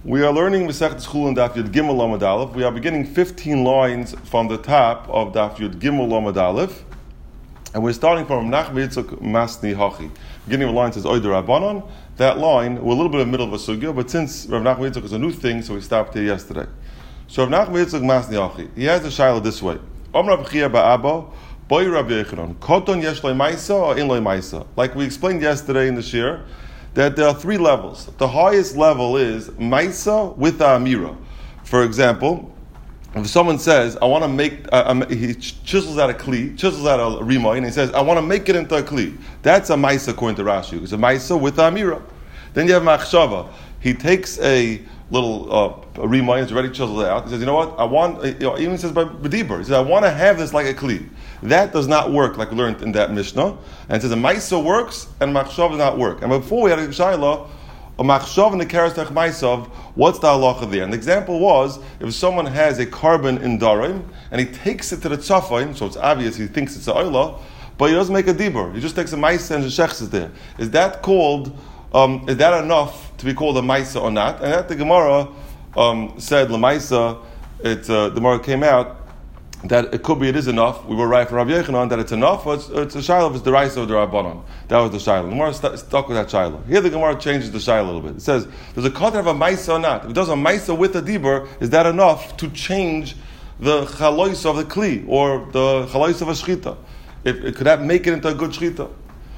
We are learning Masechet Chulin Daf Yud Gimel Lamed Aleph. We are beginning 15 lines from the top of Daf Yud Gimel Lamed Aleph, and we're starting from Nachmi Yitzchak Masni Hachi. Beginning of the line says Oider Rabbanon. That line, we're a little bit in the middle of a sugya, but since Rav Nachmi Yitzchak is a new thing, so we stopped here yesterday. So Rav Nachmi Yitzchak Masni Hachi, he has the shaila this way: Om Rav Chia Ba'Abba, Boy Rav Yechanan, Koton Yesh Loi Maisa or In Loi Maisa. Like we explained yesterday in the shir, that there are three levels. The highest level is Maisa with the Amira. For example, if someone says, I want to make, he chisels out a Kli, chisels out a Rimai, and he says, I want to make it into a Kli. That's a Maisa according to Rashi. It's a Maisa with the Amira. Then you have Machshava. He takes a little Rimai, it's already chiseled out. He says, you know what, I want, even says by B'dibur, he says, I want to have this like a Kli. That does not work like we learned in that Mishnah. And it says a Maisa works and Machshav does not work. And before we had a Shaila, a Machshav and the Karastech Maisav, what's the halacha there? And the example was, if someone has a carbon in Darim, and he takes it to the Tzafain, so it's obvious he thinks it's a Oila, but he doesn't make a Dibur. He just takes a Maisa and shechs it there. Is that called, is that enough to be called a Maisa or not? And that the Gemara said, La Maisa, the Gemara came out, that it could be it is enough. We were right from Rabbi Yechanan that it's enough, but it's a shaila of the Raisa of the Rabbanon. That was the shaila. The Gemara stuck with that shaila. Here the Gemara changes the shaila a little bit. It says, does a kotan have a maisa or not? If it does a maisa with a dibur, is that enough to change the chalois of the kli, or the chalois of a shchita? Could that make it into a good shchita?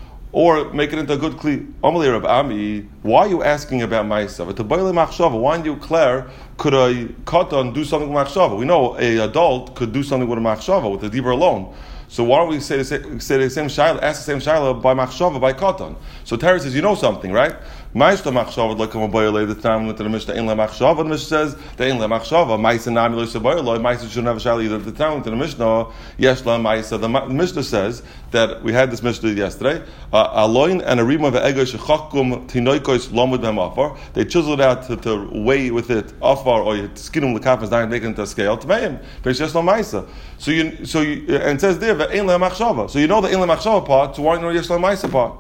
Or make it into a good kli? Amalei Rab Ami, why are you asking about maisa? Why don't you declare, could a katan do something with machshava? We know an adult could do something with a machshava, with the dibur alone. So why don't we say the same shaila, ask the same shaila by machshava, by katan? So Terry says, you know something, right? Ma'ishta machshava like a boyle the time with the Mishnah in la machshava. The Mishnah says the in la machshava ma'isa nami lo seboyle. Ma'isa shouldn't have a shaila either. The time with the Mishnah yesh la ma'isa. The Mishnah says that we had this Mishnah yesterday. Aloin and a rima ve'ego shechakum tinoikos lomud b'mafar. They chiseled it out to weigh with it afar or skinum lekafas down and make it into a scale to meim. But yesh la ma'isa. So you and it says there ve'in la machshava. So you know the in la machshava part. So why don't you know yesh la ma'isa part?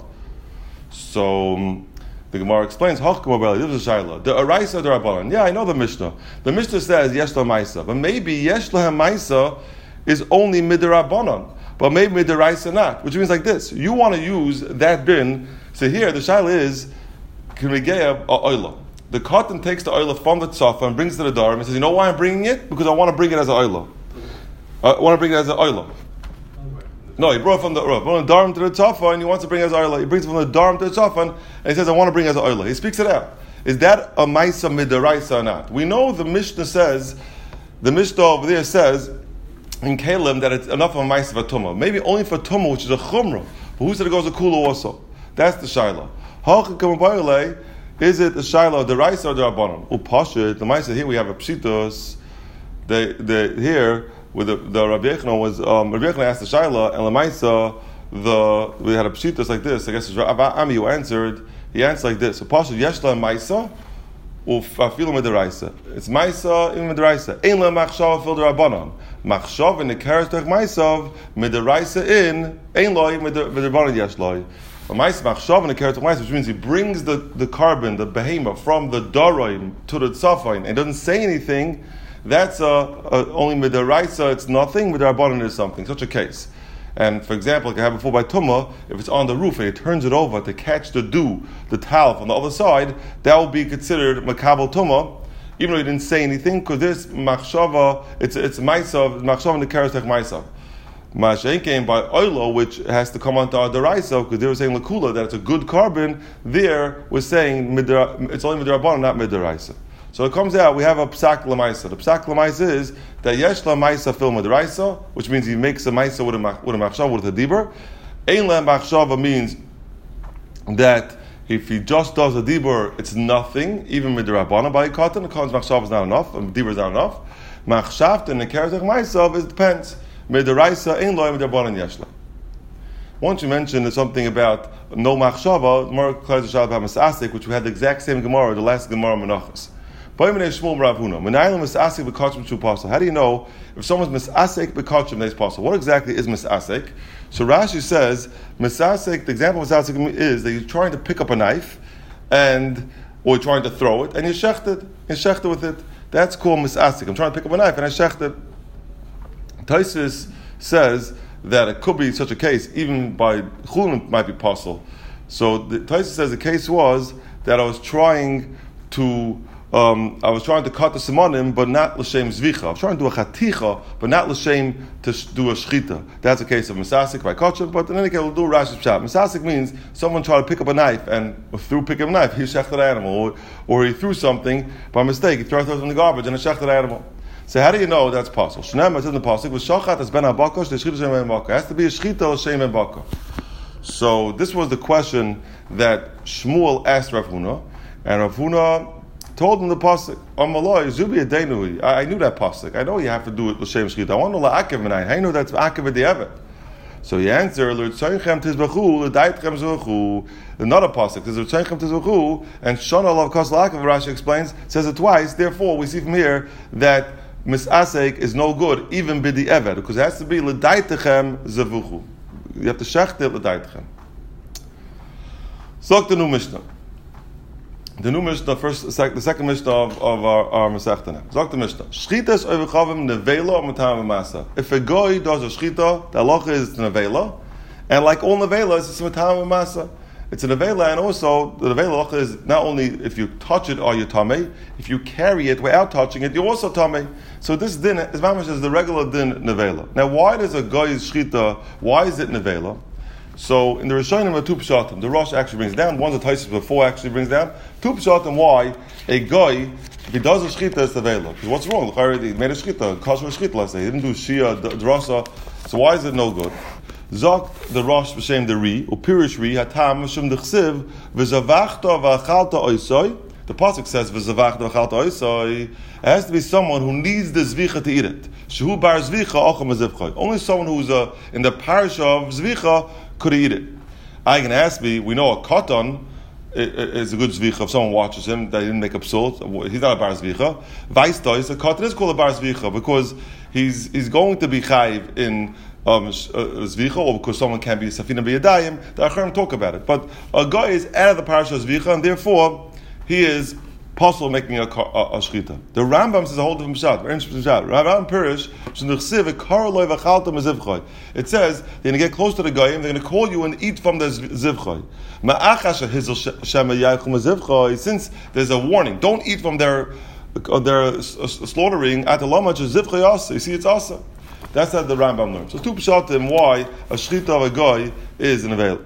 So the Gemara explains, this is a shaila. The Araisa the Rabbanan. Yeah, I know the Mishnah. The Mishnah says yesh la ma'isa, but maybe yesh la ma'isa is only midrabanan, but maybe midaraisa not. Which means like this: you want to use that bin. So here the shaila is can we get a oila? The cotton takes the oila from the tzafa and brings it to the darim and says, you know why I'm bringing it? Because I want to bring it as an oila. I want to bring it as an oila. No, he brought it from the Darim to the Tzafa, and he wants to bring it as Oila. He brings it from the Darim to the Tzafa, and he says, I want to bring it as Oila. He speaks it out. Is that a Maisa Midaraisa or not? We know the Mishnah over there says, in Kalim, that it's enough of a Maisa for Tumah. Maybe only for Tumah, which is a Chumrah. But who said it goes a Kula also? That's the Shaila. Is it a Shaila of the Raisa or the Rabbanon? Upashit, the Maisa here we have a Pshitos. Here, with the Rabbi Yechanan was Rabbi Yechanan asked the Shaila and Lamaisa we had a pshitas like this. I guess it's Rabbi Ami who answered. He answered like this: so Pasha Yeshla Maisa ufafilu midaraisa. It's Maisa in midaraisa. Ein la machshava fil derabanan. Machshav in the character Maisav midaraisa in ein loy midarabanan yeshloy. A Maisa machshav in the character Maisa, which means he brings the carbon, the behemoth from the daroim to the tzafain and doesn't say anything. That's only midaraisa, it's nothing. Midarabanan is something. Such a case. And for example, like I had before by Tumah, if it's on the roof and he turns it over to catch the dew, the towel from the other side, that will be considered makabel Tumah, even though he didn't say anything, because this machshava, it's maisav, machshava in the karastech maisav. Mashen came by oilo, which has to come onto our deraisa, because they were saying lakula that it's a good carbon. There we're saying it's only midarabanan, not midaraisa. So it comes out, we have a psak lamaisa. The psak lamaisa is that yesh lamaisa fil madraisa, which means he makes a maisa with a machshava, with a dibur. Ein la machshava means that if he just does a dibur, it's nothing, even midrabana by a cotton. The cotton's machshava is not enough, and dibur is not enough. Machshavt and the karatech maisav, it depends. Midraisa ein lo midrabana yesh la. Once you mentioned something about no machshava, more clear the about masasik, which we had the exact same Gemara, the last Gemara Menachos. How do you know if someone's misasek b'kachim is possible? What exactly is misasek? So Rashi says misasek. The example of misasek is that you're trying to pick up a knife, and or you're trying to throw it, and you shechted with it. That's called misasik. I'm trying to pick up a knife and I shechted. Taisus says that it could be such a case, even by chulin might be possible. So Taisus says the case was that I was trying to cut the simonim, but not l'shem zvicha. I was trying to do a chaticha, but not l'shem to do a shchita. That's a case of misasik by kachim, but in any case, we'll do Rashi's pshat. Misasik means someone tried to pick up a knife, and through picking up a knife, he shechted the animal, or he threw something by mistake. He threw it in the garbage, and he shechted the animal. So how do you know that's possible? Shnei says in the pasuk, "V'shachat as ben habakash l'shchita shem ben baka." It has to be a shchita l'shem ben baka. So this was the question that Shmuel asked Rav Huna, and Rav Huna told him the pasuk, "Amaloi zubi adenui." I knew that pasuk. I know you have to do it l'shem shchita. I want to know la'akev v'nayin. I know that's akev v'di'evet. So he answered, "L'tzoychem tizbachu, l'daytchem zuchu." Another pasuk is "L'tzoychem tizbachu," and Shana Lav Kos La'akev. Rashi explains, says it twice. Therefore, we see from here that misasek is no good, even b'di'evet, because it has to be l'daytchem zuchu. You have to shecht it l'daytchem. So the new Mishnah. The new Mishnah, the second Mishnah of our Masechta. Zok the Mishnah. Shchitas oivechavim nevela matam masa. If a goy does a shchita, the halacha is nevela, and like all nevelas, it's matam masa. It's a nevela, and also the nevela halacha is not only if you touch it are you tamei, if you carry it without touching it, you're also tamei. So this din is mamash is the regular din nevela. Now, why does a goy's shchita? Why is it nevela? So in the Rishonim are two pshatim. The Rosh actually brings down. One the Taisus before actually brings down. Two pshatim why a guy, if he does a shchita, it's avela. Because what's wrong? He made a shchita, kosher shchita, let's say. He didn't do shia, drasa. So why is it no good? Zok the Rosh b'shem the Ri, upirish Ri, hatam mishum dechsiv, v'zavachta v'achalta oisoi. The pasuk says v'zavachta v'achalta oisoi. It has to be someone who needs the zvicha to eat it. Shehu bar zvicha ocham azivchoi. Only someone who's in the parish of zvicha could eat it. I can ask me, we know a katan is a good zvicha if someone watches him, that he didn't make up salt. He's not a bar zvicha. Vaistois, a katan is called a bar zvicha because he's going to be chayiv in zvicha, or because someone can be safina b'yadayim. The Acharim talk about it. But a guy is out of the parish of zvicha, and therefore he is possible making a shchita. The Rambam says a whole different pshat, very interesting pshat. Rambam Pirish, it says they're going to get close to the goyim, they're going to call you and eat from the zivchoi. Since there's a warning, don't eat from their slaughtering at the lamach zivchoi asa. You see, it's asa. That's how the Rambam learns. So two pshatim why a shchita of a goy is an avail.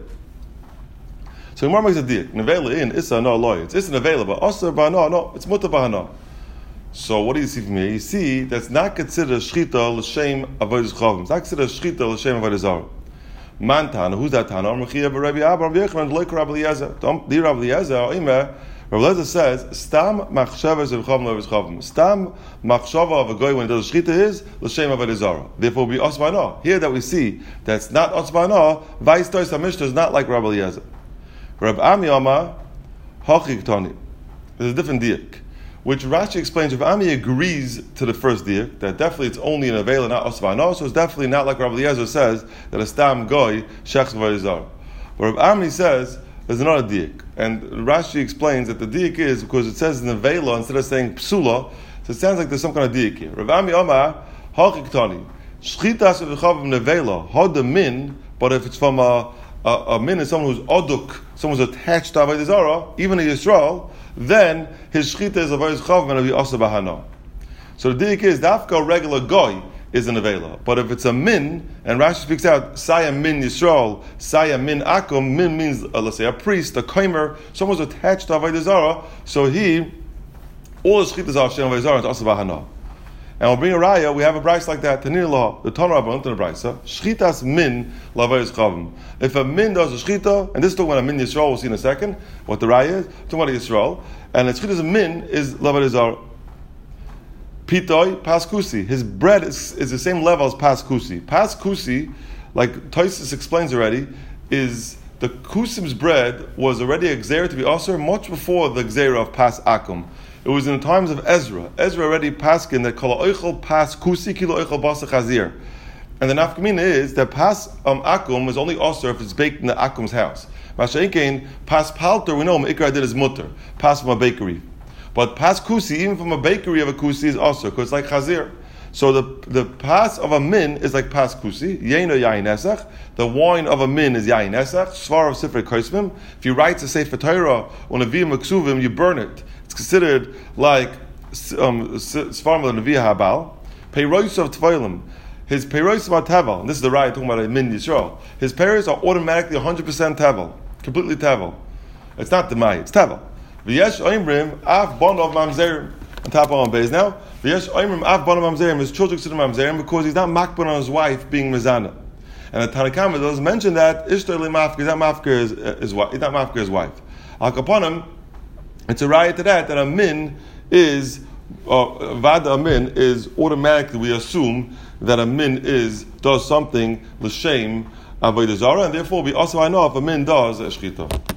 So Gemara makes a deal. Nevela in Issa no loy. It's Issa nevela, but Asr ba'ana no. It's Muta ba'ana. So what do you see from here? You see that's not considered shchita l'shem avodas chavim. It's not considered shchita l'shem avodas zara. Man tana. Who's that tana? Mechia b'Rabbi Abba Rabbi Yochanan loy Rabbi Eliezer. The Rabbi Eliezer Omer. Rabbi Eliezer says stam machshavas of chavim avodas chavim. Stam machshava of a guy when he does shchita is l'shem avodas zara. Therefore, be asbana. Here that we see that's not asbana. Vice tois Mishnah is not like Rabbi Eliezer. Rab Ami Amar, Hachik Tani. There's a different diak, which Rashi explains. Rab Ami agrees to the first diak that definitely it's only an avail and not osvano, so it's definitely not like Rabbi Eliezer says that a stam goy shechs v'yizar. But Rab Ami says there's another diak, and Rashi explains that the diak is because it says in the vela instead of saying psula, so it sounds like there's some kind of diak here. Rab Ami Amar, Hachik Tani. Shchitas v'chav nevela had min, but if it's from a min is someone who's oduk, someone who's attached to Avodah Zarah, even a Yisrael, then his shchita is avodas chav and be asa bahana. So the diak is dafka regular goy is an avela, but if it's a min, and Rashi speaks out saya min Yisrael, saya min akum, min means let's say a priest, a komer, someone who's attached to Avodah Zarah, so all his shchitas are Hashem Avodah Zarah and asa bahana. And we'll bring a raya. We have a brayso like that. Tanir law, the Tanur Rabban in the brayso. Shchitas min lavayis chavim. If a min does a shchita, and this is talking about a min Yisrael, we'll see in a second what the raya is. Talking about a Yisrael, and the shchitas min is lavayis zar. Pitoi paskusi. His bread is the same level as paskusi. Paskusi, like Taisus explains already, is the kusim's bread was already a gzeira to be osir much before the gzeira of pas akum. It was in the times of Ezra. Ezra already paskin that kol oichel pas kusi kilo oichel basa chazir. And the nafkamina is that pas akum is only osir if it's baked in the akum's house. Masha'inkein, pas palter, we know Ikar did is mutter. Pas from a bakery. But pas kusi, even from a bakery of a kusi, is also, because it's like chazir. So the pas of a min is like pas kusi, yeino yain esach. The wine of a min is yain esach. Svar of Sifrei Koismim. If you write to Sefer Torah on a viyim maksuvim, you burn it. It's considered like Svar of the Nevi'ah Habal. Peiros of Tfeilim. His peiros are tevel. And this is the right talking about a min Yisrael. His peiros are automatically 100% tevel, completely tevel. It's not demai, it's tevel. V'yesh oimrim af bon of mamzerim. On top of base now. V'yesh oimrim af bon of mamzerim. His children consider mamzerim because he's not makban on his wife being mezana. And the Tanna Kamma does mention that ishtar lemafker. He's not mafker his wife. He's not mafker his wife. Al kaponim, it's a riot to that a min is vada min is automatically we assume that a min does something l'shem avodah zarah, and therefore we also I know if a min does a shchita.